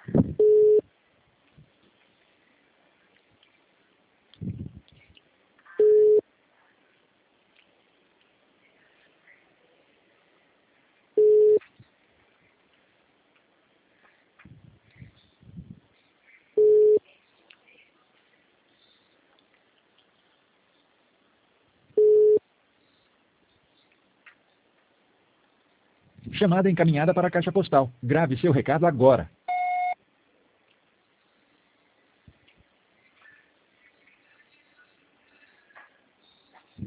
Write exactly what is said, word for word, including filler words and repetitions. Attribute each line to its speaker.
Speaker 1: Chamada encaminhada para a caixa postal. Grave seu recado agora.